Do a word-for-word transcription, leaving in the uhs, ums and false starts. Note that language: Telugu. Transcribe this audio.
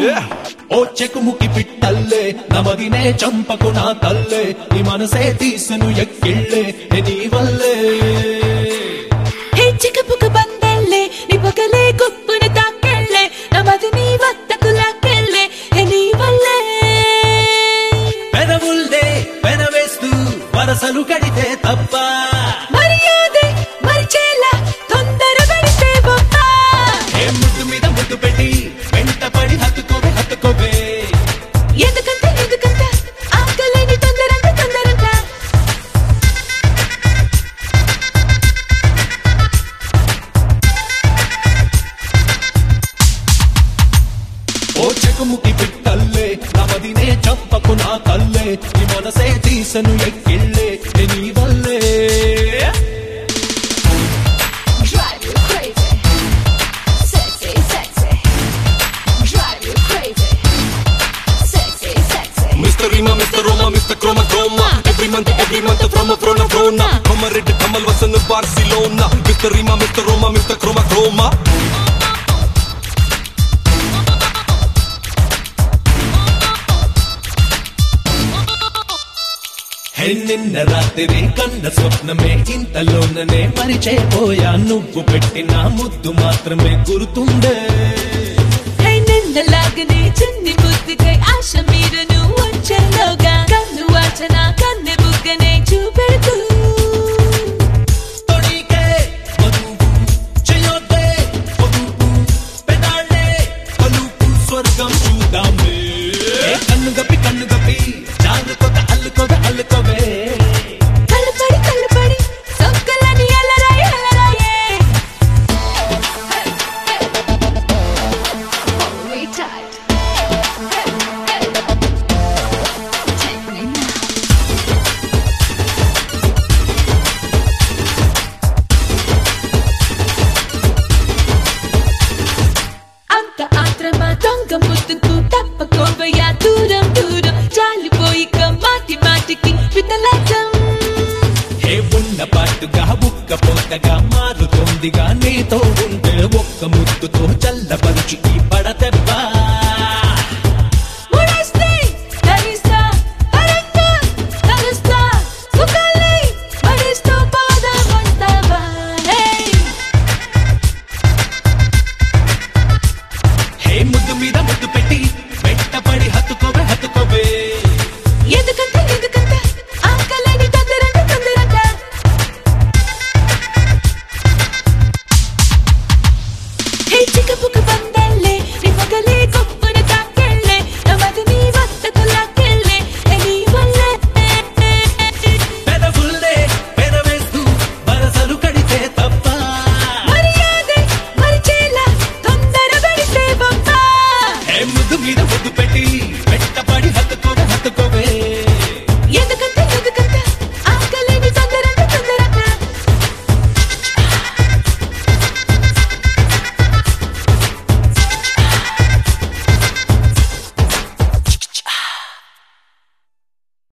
ఓ చెకుముకి పిట్టల్లే నమదినే చంపకు నా తల్లే నీ మనసే తీసను ఎక్కిళ్ళే నీ వల్లే హే చికపుక బందల్లే నీ పగలే గుప్పున తాకెళ్ళే నమది నీ వద్దకు లాకెళ్ళే నీ వల్లే పెనవుల్దే పెనవేస్తూ వరసలు కడితే తప్ప మర్యాదే మరిచేలా తొందర పెడితే బొప్ప ఏ ముద్దు మీద ముద్దు పెట్టి వెంట పడి హత్తుకోవే హత్తుకోవే ఎందుకంత ఎందుకంత ఆకలేని తొందరంత తొందరంత ఓ చెకుముకి పిట్టల్లే నమదినే చంపకు నా తల్లే నీ మనసే తీసను ఎక్కిళ్ళే నీ వల్లే Drive you crazy, sexy, sexy. Drive you crazy, sexy, sexy. Mister Rima, Mister Roma, Mister Chroma Chroma. Every month, every month from a frona frona. Come a red, come a Vasan Barcelona. Mister Rima, Mister Roma, Mister Chroma Chroma. నిన్న రాత్రి కన్న స్వప్నమే ఇంతలోననే మరిచేపోయా నువ్వు పెట్టిన ముద్దు మాత్రమే గుర్తుండే నిన్నలాగనే చిన్ని బుద్ధికై ఆశ మీరను వచ్చేలోగా కన్ను వాచన కన్నె బుగ్గనే చూపెడుతూ తొడికే వధువు చేయొద్దే వధువు పెదాళ్ళే పలుకు స్వర్గం చూద్దామే కన్ను గప్పి కన్ను గప్పి జాగ్రత్త అల్లుకోవే అల్లుకోవే కళ్ళపడి కళ్ళపడి సొక్కలని అలరాయి అలరాయే అంత ఆత్రమా దొంగ ముద్దుకు తప్పకోవయ్యా దూరం దూరం జాలిపోయి మాటి మాటికి వితలాటం ఏ ఉన్న పాటుగా బుక్క పోతగా మారుతోందిగా నీతో ఉంటే ఒక్క ముద్దుతో చల్లపరుచి ఈ